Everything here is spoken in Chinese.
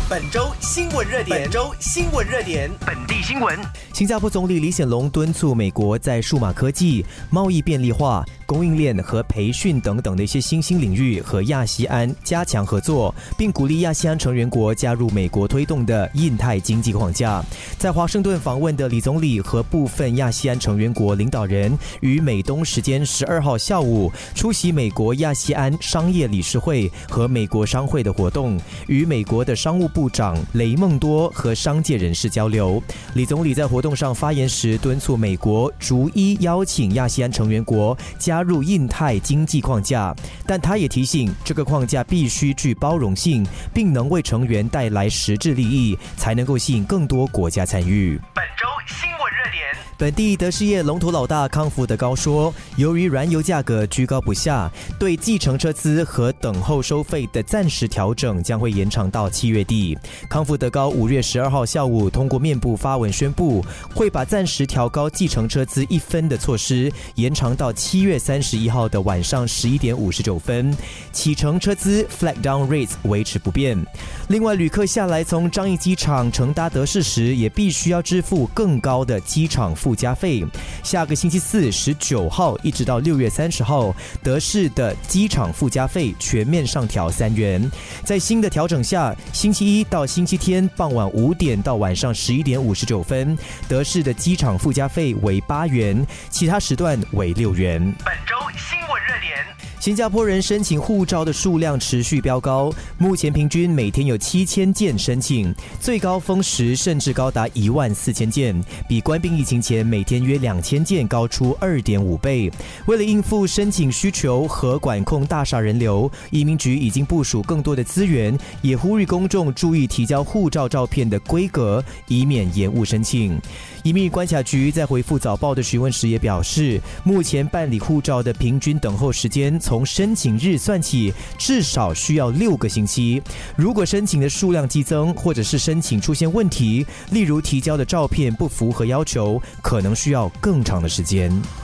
本周新闻热点，本地新闻。 新加坡总理李显龙敦促美国在数码科技、贸易便利化、供应链和培训等等的一些新兴领域和亚细安加强合作，并鼓励亚细安成员国加入美国推动的印太经济框架。在华盛顿访问的李总理和部分亚细安成员国领导人于美东时间12号下午出席美国亚细安商业理事会和美国商会的活动，与美国的商务部长雷蒙多和商界人士交流。李总理在活动上发言时敦促美国逐一邀请亚细安成员国加入印太经济框架，但他也提醒这个框架必须具包容性，并能为成员带来实质利益，才能够吸引更多国家参与。 本周新闻热点。 本地德士业龙头老大康福德高说，由于燃油价格居高不下，对计程车资和等候收费的暂时调整将会延长到7月底。康福德高5月12号下午通过面部发文宣布，会把暂时调高计程车资1分的措施延长到7月31号的晚上11点59分，启程车资 flag down rates 维持不变。另外，旅客下来从樟宜机场乘搭德士时，也必须要支付更高的机场附加费。下个星期四19号一直到6月30号，德士的机场附加费全面上调3元。在新的调整下，星期一到星期天傍晚5点到晚上11点59分，德士的机场附加费为8元，其他时段为6元。 本周新闻热点。 新加坡人申请护照的数量持续飙高，目前平均每天有7000件申请，最高峰时甚至高达14000件，比官兵疫情前每天约2000件高出2.5倍。为了应付申请需求和管控大厦人流，移民局已经部署更多的资源，也呼吁公众注意提交护照照片的规格，以免延误申请。移民与关卡局在回复早报的询问时也表示，目前办理护照的平均等候时间从申请日算起，至少需要6个星期。如果申请的数量激增，或者是申请出现问题，例如提交的照片不符合要求，可能需要更长的时间。